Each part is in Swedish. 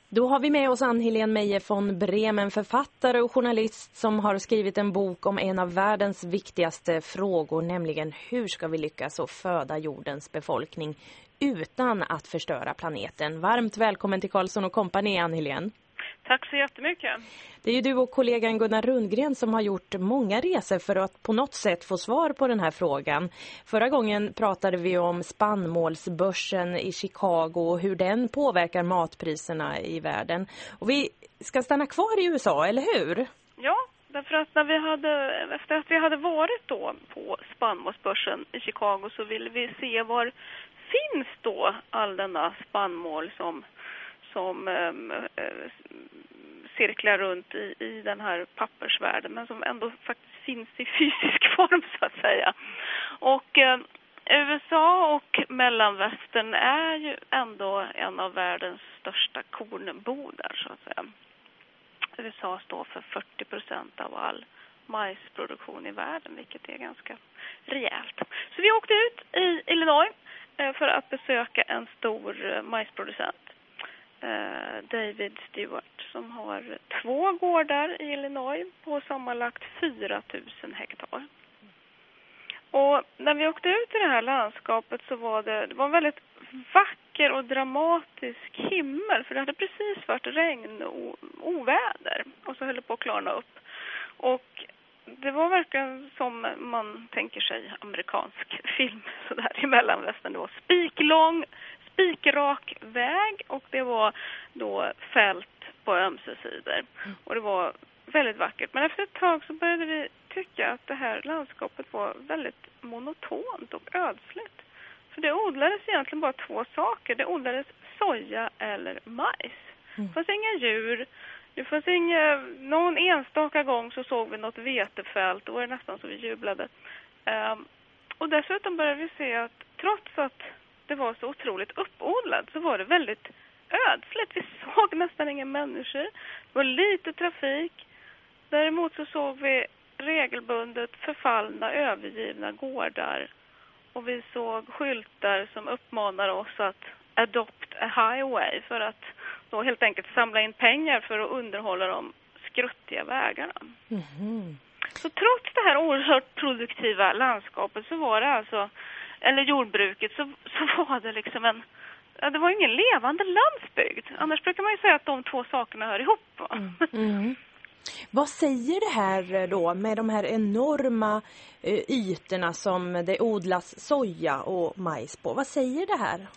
Då har vi med oss Ann-Helén Meyer von Bremen, författare och journalist som har skrivit en bok om en av världens viktigaste frågor, nämligen hur ska vi lyckas att föda jordens befolkning utan att förstöra planeten. Varmt välkommen till Karlsson & Company, Ann-Helén. Tack så jättemycket. Det är ju du och kollegan Gunnar Rundgren som har gjort många resor för att på något sätt få svar på den här frågan. Förra gången pratade vi om spannmålsbörsen i Chicago och hur den påverkar matpriserna i världen. Och vi ska stanna kvar i USA, eller hur? Ja, därför att efter att vi hade varit då på spannmålsbörsen i Chicago så ville vi se var finns då all denna spannmål som cirklar runt i den här pappersvärlden, men som ändå faktiskt finns i fysisk form så att säga. Och USA och Mellanvästern är ju ändå en av världens största kornbodar så att säga. USA står för 40% av all majsproduktion i världen, vilket är ganska rejält. Så vi åkte ut i Illinois för att besöka en stor majsproducent. David Stewart, som har 2 gårdar i Illinois på sammanlagt 4 000 hektar. Och när vi åkte ut i det här landskapet så var det var en väldigt vacker och dramatisk himmel, för det hade precis varit regn och oväder och så höll det på att klarna upp. Och det var verkligen som man tänker sig amerikansk film så där i Mellanvästern. Det var spikrak väg och det var då fält på ömse sidor. Och det var väldigt vackert. Men efter ett tag så började vi tycka att det här landskapet var väldigt monotont och ödsligt. För det odlades egentligen bara 2 saker. Det odlades soja eller majs. Det fanns inga djur. Det fanns någon enstaka gång så såg vi något vetefält och var det nästan så vi jublade. Och dessutom började vi se att trots att det var så otroligt uppodlat så var det väldigt ödsligt. Vi såg nästan inga människor. Det var lite trafik. Däremot så såg vi regelbundet förfallna, övergivna gårdar. Och vi såg skyltar som uppmanar oss att adopt a highway för att då helt enkelt samla in pengar för att underhålla de skruttiga vägarna. Så trots det här oerhört produktiva landskapet så var det alltså, eller jordbruket, så var det liksom det var ingen levande landsbygd. Annars brukar man ju säga att de 2 sakerna hör ihop. Va? Vad säger det här då med de här enorma ytorna som det odlas soja och majs på? Vad säger det här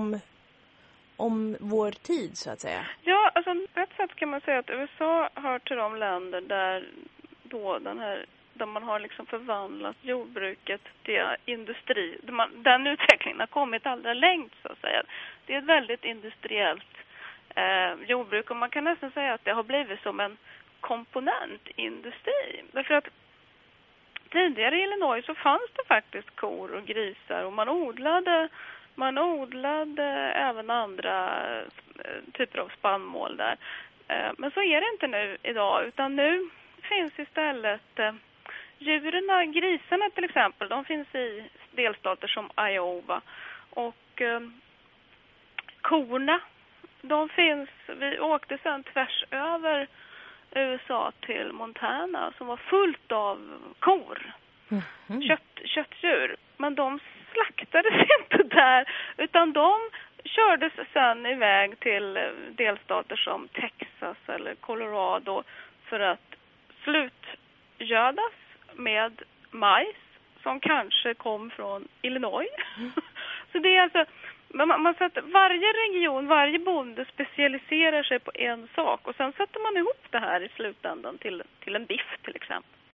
om vår tid så att säga? Ja, alltså på ett sätt kan man säga att USA hör till de länder där då där man har liksom förvandlat jordbruket till industri. Den utvecklingen har kommit allra längst så att säga. Det är ett väldigt industriellt jordbruk och man kan nästan säga att det har blivit som en komponentindustri. Därför att tidigare i Illinois så fanns det faktiskt kor och grisar och man odlade även andra typer av spannmål där. Men så är det inte nu idag, utan nu finns istället djuren, grisarna till exempel, de finns i delstater som Iowa. Och korna, de finns, vi åkte sedan tvärs över USA till Montana som var fullt av kor, köttdjur. Men de slaktades inte där, utan de kördes sedan iväg till delstater som Texas eller Colorado för att slutgödas med majs som kanske kom från Illinois. Så det är alltså, man sätter varje region, varje bonde specialiserar sig på en sak och sen sätter man ihop det här i slutändan till en biff till exempel.